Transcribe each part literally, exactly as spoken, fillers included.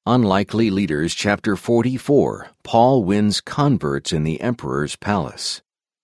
Unlikely Leaders, Chapter forty-four. Paul wins converts in the emperor's palace.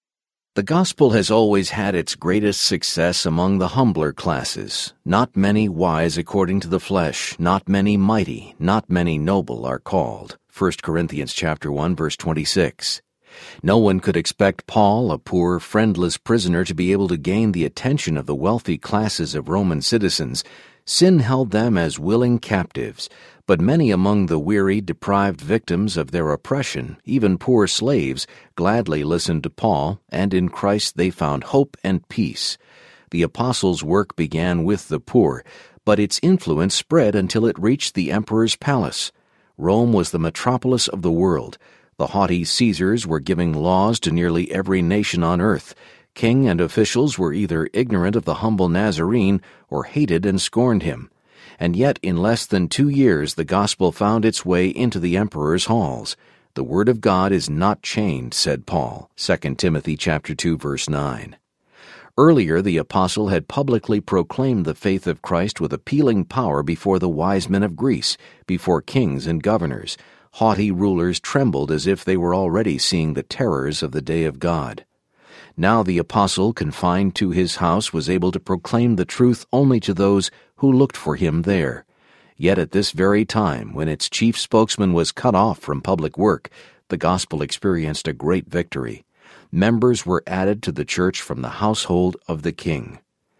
The gospel has always had its greatest success among the humbler classes. Not many wise according to the flesh, not many mighty, not many noble are called. First Corinthians chapter one, verse twenty-six. No one could expect Paul, a poor, friendless prisoner, to be able to gain the attention of the wealthy classes of Roman citizens. Sin held them as willing captives, but many among the weary, deprived victims of their oppression, even poor slaves, gladly listened to Paul, and in Christ they found hope and peace. The apostles' work began with the poor, but its influence spread until it reached the emperor's palace. Rome was the metropolis of the world. The haughty Caesars were giving laws to nearly every nation on earth. King and officials were either ignorant of the humble Nazarene or hated and scorned him. And yet in less than two years the gospel found its way into the emperor's halls. The word of God is not chained, said Paul, Second Timothy chapter two, verse nine. Earlier the apostle had publicly proclaimed the faith of Christ with appealing power before the wise men of Greece, before kings and governors. Haughty rulers trembled as if they were already seeing the terrors of the day of God. Now the apostle, confined to his house, was able to proclaim the truth only to those who looked for him there. Yet at this very time, when its chief spokesman was cut off from public work, the gospel experienced a great victory. Members were added to the church from the household of the king.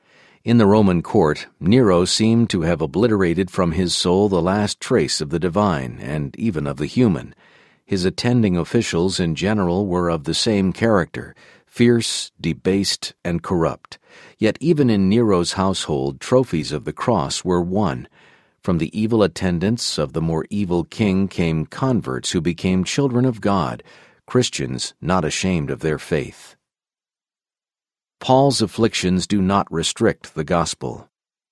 In the Roman court, Nero seemed to have obliterated from his soul the last trace of the divine and even of the human. His attending officials in general were of the same character, fierce, debased, and corrupt. Yet even in Nero's household, trophies of the cross were won. From the evil attendants of the more evil king came converts who became children of God, Christians not ashamed of their faith. Paul's afflictions do not restrict the gospel.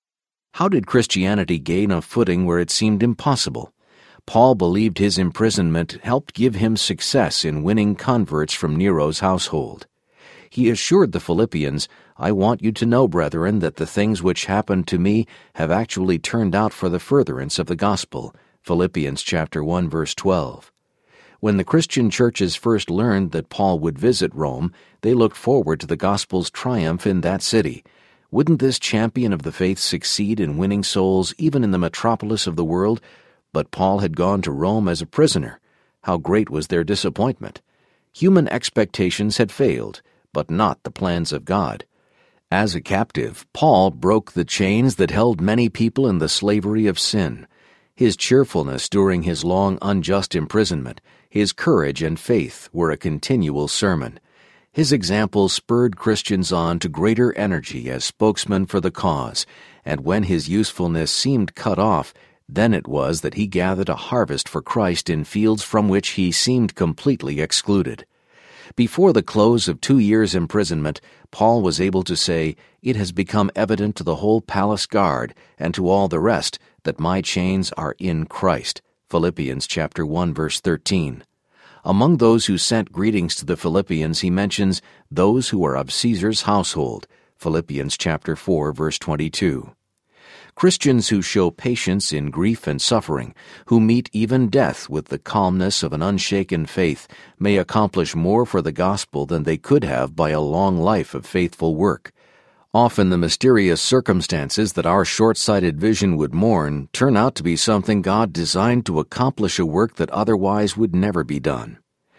How did Christianity gain a footing where it seemed impossible? Paul believed his imprisonment helped give him success in winning converts from Nero's household. He assured the Philippians, "I want you to know, brethren, that the things which happened to me have actually turned out for the furtherance of the gospel." Philippians chapter one, verse twelve. When the Christian churches first learned that Paul would visit Rome, they looked forward to the gospel's triumph in that city. Wouldn't this champion of the faith succeed in winning souls even in the metropolis of the world? But Paul had gone to Rome as a prisoner. How great was their disappointment! Human expectations had failed, but not the plans of God. As a captive, Paul broke the chains that held many people in the slavery of sin. His cheerfulness during his long unjust imprisonment, his courage and faith were a continual sermon. His example spurred Christians on to greater energy as spokesman for the cause, and when his usefulness seemed cut off, then it was that he gathered a harvest for Christ in fields from which he seemed completely excluded. Before the close of two years' imprisonment, Paul was able to say, "It has become evident to the whole palace guard and to all the rest that my chains are in Christ." Philippians chapter one, verse thirteen. Among those who sent greetings to the Philippians, he mentions those who are of Caesar's household. Philippians chapter four, verse twenty-two. Christians who show patience in grief and suffering, who meet even death with the calmness of an unshaken faith, may accomplish more for the gospel than they could have by a long life of faithful work. Often the mysterious circumstances that our short-sighted vision would mourn turn out to be something God designed to accomplish a work that otherwise would never be done.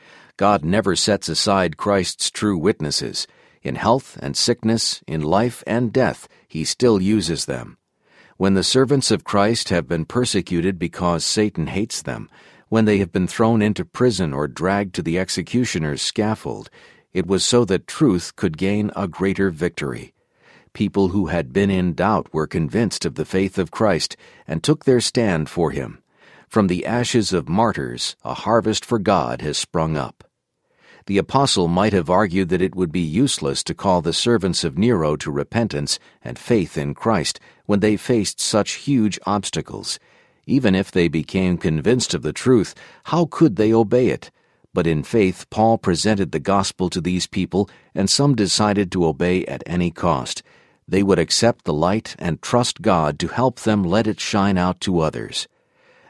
God never sets aside Christ's true witnesses. In health and sickness, in life and death, He still uses them. When the servants of Christ have been persecuted because Satan hates them, when they have been thrown into prison or dragged to the executioner's scaffold, it was so that truth could gain a greater victory. People who had been in doubt were convinced of the faith of Christ and took their stand for Him. From the ashes of martyrs, a harvest for God has sprung up. The apostle might have argued that it would be useless to call the servants of Nero to repentance and faith in Christ when they faced such huge obstacles. Even if they became convinced of the truth, how could they obey it? But in faith, Paul presented the gospel to these people, and some decided to obey at any cost. They would accept the light and trust God to help them let it shine out to others.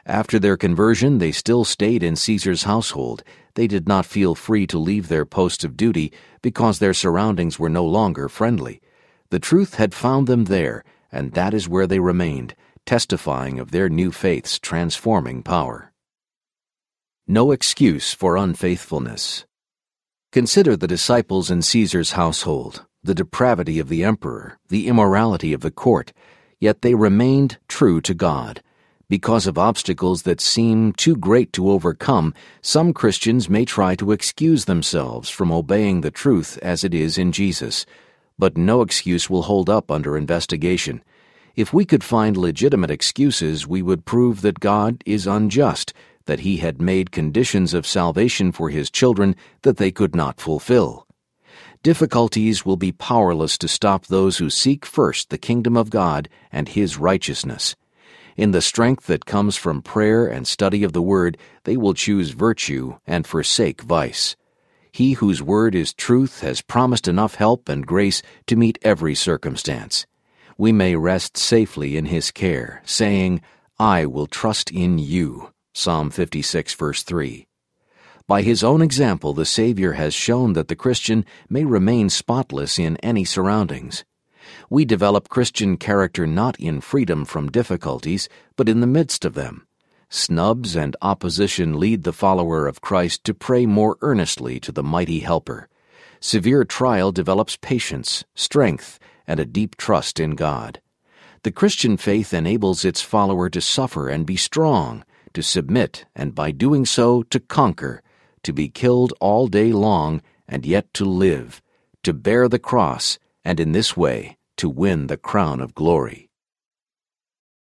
After their conversion, they still stayed in Caesar's household. They did not feel free to leave their posts of duty because their surroundings were no longer friendly. The truth had found them there, and that is where they remained, testifying of their new faith's transforming power. No excuse for unfaithfulness. Consider the disciples in Caesar's household, the depravity of the emperor, the immorality of the court, yet they remained true to God. Because of obstacles that seem too great to overcome, some Christians may try to excuse themselves from obeying the truth as it is in Jesus. But no excuse will hold up under investigation. If we could find legitimate excuses, we would prove that God is unjust, that He had made conditions of salvation for His children that they could not fulfill. Difficulties will be powerless to stop those who seek first the kingdom of God and His righteousness. In the strength that comes from prayer and study of the Word, they will choose virtue and forsake vice. He whose word is truth has promised enough help and grace to meet every circumstance. We may rest safely in His care, saying, "I will trust in you." Psalm fifty-six, verse three. By His own example, the Savior has shown that the Christian may remain spotless in any surroundings. We develop Christian character not in freedom from difficulties, but in the midst of them. Snubs and opposition lead the follower of Christ to pray more earnestly to the mighty Helper. Severe trial develops patience, strength, and a deep trust in God. The Christian faith enables its follower to suffer and be strong, to submit, and by doing so to conquer, to be killed all day long, and yet to live, to bear the cross, and in this way to win the crown of glory.